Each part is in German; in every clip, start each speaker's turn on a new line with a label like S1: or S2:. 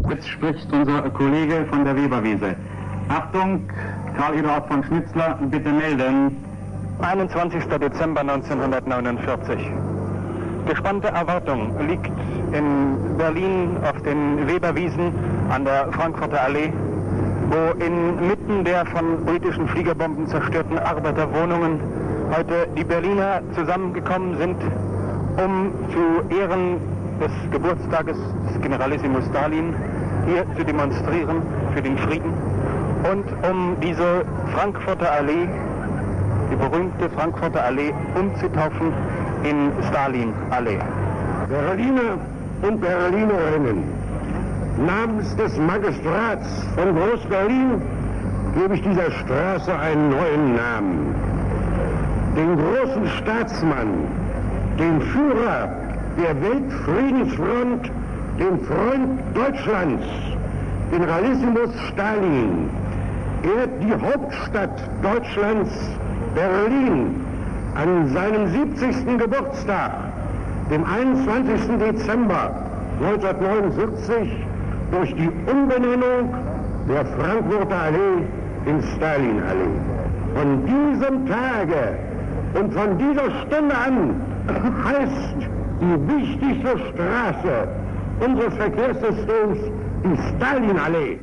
S1: Jetzt spricht unser Kollege von der Weberwiese. Achtung, Karl Eduard von Schnitzler, bitte melden.
S2: 21. Dezember 1949. Gespannte Erwartung liegt in Berlin auf den Weberwiesen an der Frankfurter Allee, wo inmitten der von britischen Fliegerbomben zerstörten Arbeiterwohnungen heute die Berliner zusammengekommen sind, um zu Ehren des Geburtstages des Generalissimus Stalin hier zu demonstrieren für den Frieden und um diese Frankfurter Allee, die berühmte Frankfurter Allee, umzutaufen in Stalin-Allee.
S3: Berliner und Berlinerinnen, namens des Magistrats von Groß-Berlin gebe ich dieser Straße einen neuen Namen. Den großen Staatsmann, den Führer der Weltfriedensfront, den Freund Deutschlands, Generalissimus Stalin, ehrt die Hauptstadt Deutschlands, Berlin, an seinem 70. Geburtstag, dem 21. Dezember 1949, durch die Umbenennung der Frankfurter Allee in Stalin-Allee. Von diesem Tage und von dieser Stunde an heißt die wichtigste Straße unseres Verkehrssystems die Stalin-Allee.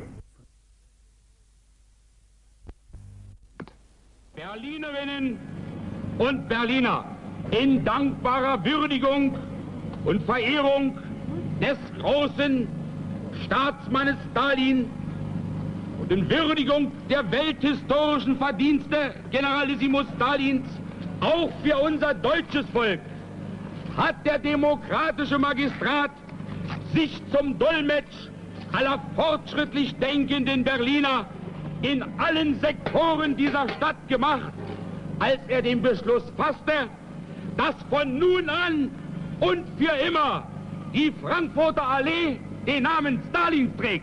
S4: Berlinerinnen und Berliner, in dankbarer Würdigung und Verehrung des großen Staatsmannes Stalin und in Würdigung der welthistorischen Verdienste Generalissimus Stalins, auch für unser deutsches Volk, hat der demokratische Magistrat sich zum Dolmetsch aller fortschrittlich denkenden Berliner in allen Sektoren dieser Stadt gemacht, als er den Beschluss fasste, dass von nun an und für immer die Frankfurter Allee den Namen Stalins trägt.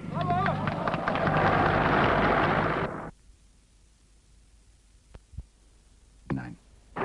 S1: Nein.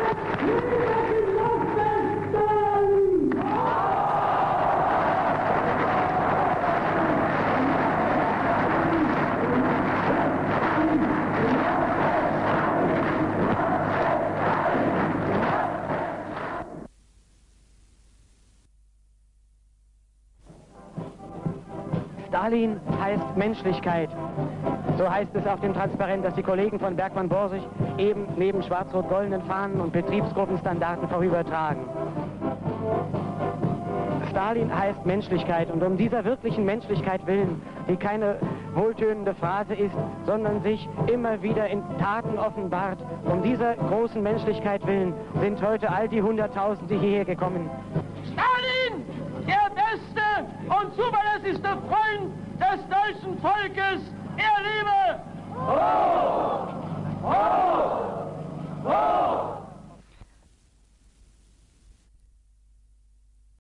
S5: Stalin heißt Menschlichkeit. So heißt es auf dem Transparent, das die Kollegen von Bergmann-Borsig eben neben schwarz-rot-goldenen Fahnen und Betriebsgruppenstandarten vorübertragen. Stalin heißt Menschlichkeit, und um dieser wirklichen Menschlichkeit willen, die keine wohltönende Phrase ist, sondern sich immer wieder in Taten offenbart, um dieser großen Menschlichkeit willen sind heute all die Hunderttausende hierher gekommen.
S6: Stalin, der beste und zuverlässigste Freund des deutschen Volkes, er lebe!